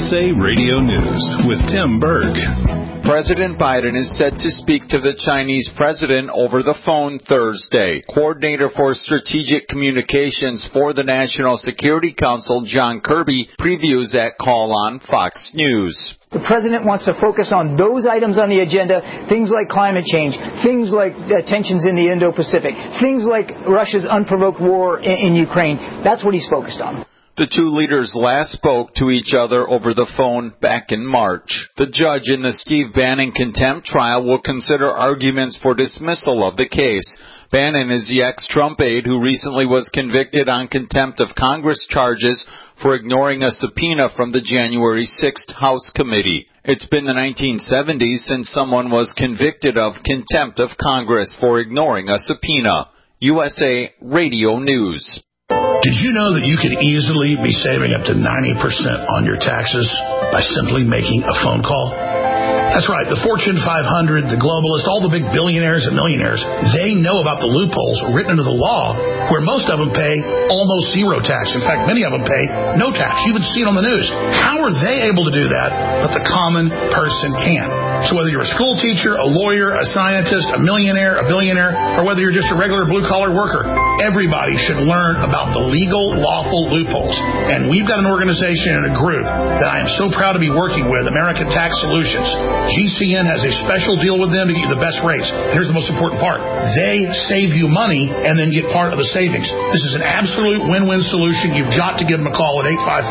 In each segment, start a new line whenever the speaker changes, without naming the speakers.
USA Radio News with Tim Berg.
President Biden is set to speak to the Chinese president over the phone Thursday. Coordinator for Strategic Communications for the National Security Council, John Kirby, previews that call on Fox News.
The president wants to focus on those items on the agenda, things like climate change, things like tensions in the Indo-Pacific, things like Russia's unprovoked war in Ukraine. That's what he's focused on.
The two leaders last spoke to each other over the phone back in March. The judge in the Steve Bannon contempt trial will consider arguments for dismissal of the case. Bannon is the ex-Trump aide who recently was convicted on contempt of Congress charges for ignoring a subpoena from the January 6th House Committee. It's been the 1970s since someone was convicted of contempt of Congress for ignoring a subpoena. USA Radio News.
Did you know that you could easily be saving up to 90% on your taxes by simply making a phone call? That's right. The Fortune 500, the globalists, all the big billionaires and millionaires, they know about the loopholes written into the law where most of them pay almost zero tax. In fact, many of them pay no tax. You would see it on the news. How are they able to do that, but the common person can't? So whether you're a school teacher, a lawyer, a scientist, a millionaire, a billionaire, or whether you're just a regular blue-collar worker, everybody should learn about the legal, lawful loopholes. And we've got an organization and a group that I am so proud to be working with, American Tax Solutions. GCN has a special deal with them to get you the best rates. Here's the most important part. They save you money and then get part of the savings. This is an absolute win-win solution. You've got to give them a call at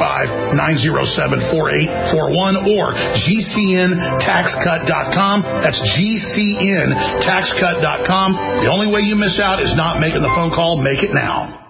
855-907-4841 or GCNTaxCut.com. That's GCNTaxCut.com. The only way you miss out is not making the phone call. Make it now.